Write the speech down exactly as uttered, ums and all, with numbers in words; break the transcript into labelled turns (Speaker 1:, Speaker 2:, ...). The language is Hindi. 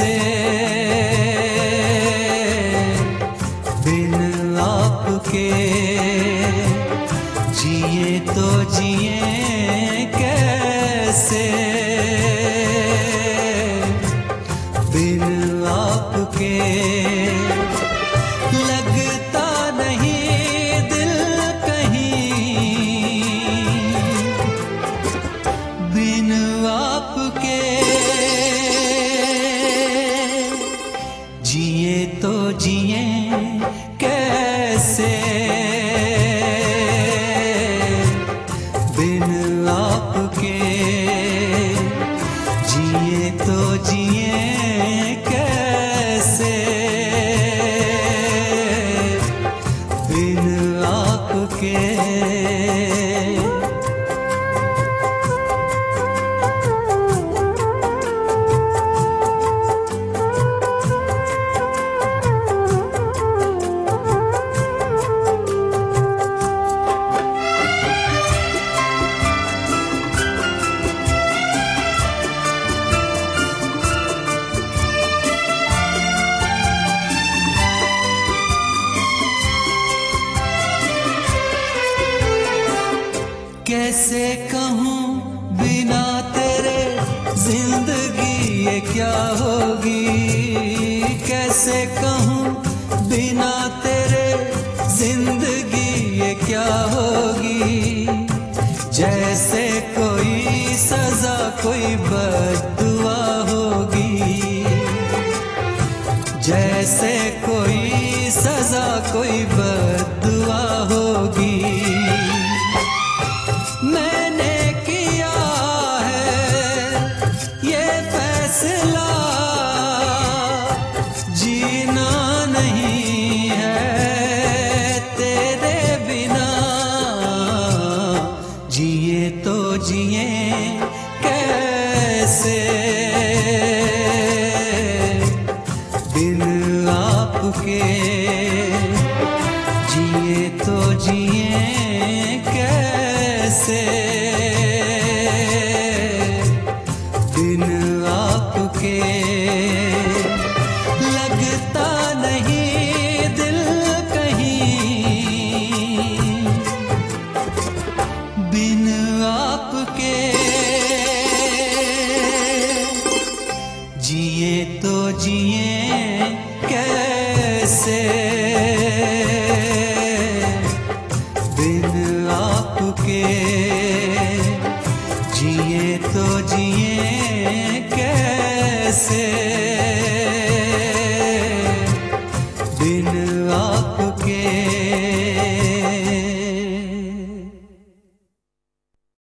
Speaker 1: कैसे बिन आपके जिए तो जिए कैसे बिन आपके लगता नहीं दिल कहीं बिन आपके जिए तो जिए कैसे बिन आपके जिए तो जिए कैसे बिन आपके। कैसे कहूँ बिना तेरे जिंदगी ये क्या होगी, कैसे कहूँ बिना तेरे जिंदगी ये क्या होगी। जैसे कोई सजा कोई बद्दुआ होगी, जैसे कोई सजा कोई बद्दुआ होगी। मैंने किया है ये फैसला जीना नहीं है तेरे बिना, जिए तो जिए कैसे बिन आपके जिए तो जिए कैसे बिन आपके लगता नहीं दिल कहीं बिन आपके जिए तो जिए कैसे बिन आपके जिए तो जिए कैसे।